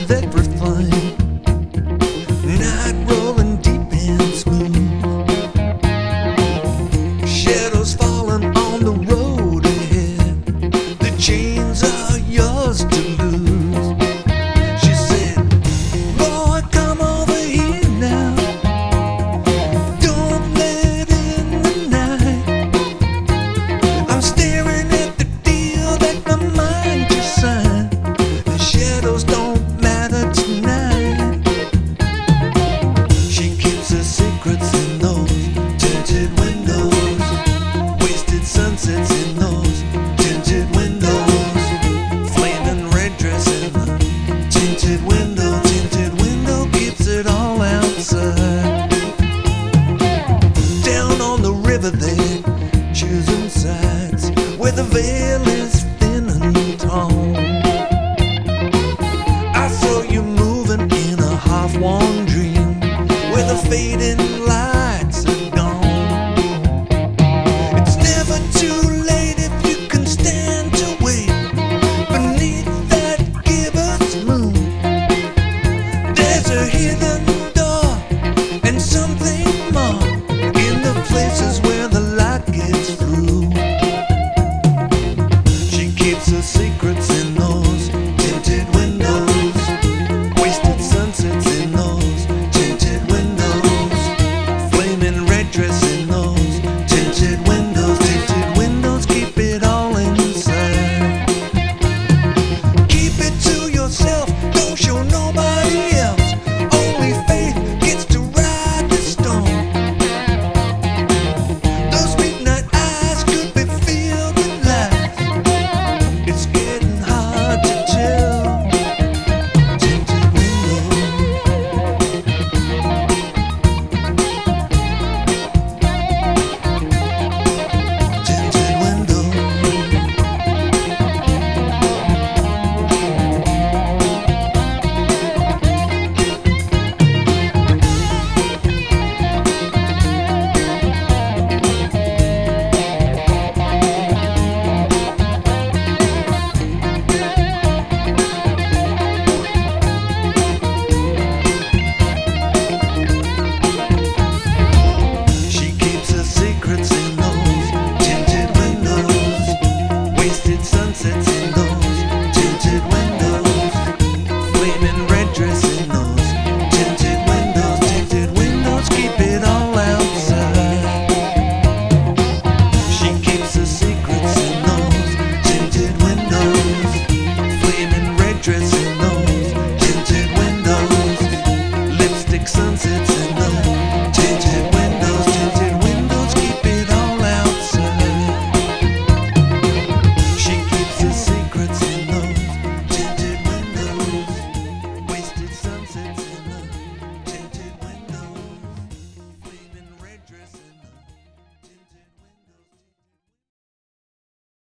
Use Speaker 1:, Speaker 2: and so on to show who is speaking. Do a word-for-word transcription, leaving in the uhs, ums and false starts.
Speaker 1: with everything. Night rolling deep and smooth. Shadows falling on the road ahead. The chains are yours to lose. She said, boy, come over here now. Don't let in the night. I'm staring at the deal that my mind just signed. The shadows don't matter tonight. She keeps her secrets in those tinted windows. Wasted sunsets in those tinted windows. Flaming red dress in the tinted window. Tinted window keeps it all outside. Down on the river they're choosing sides, where the veil is thin and tall. I saw you moving in a half-worn dream, where the fading light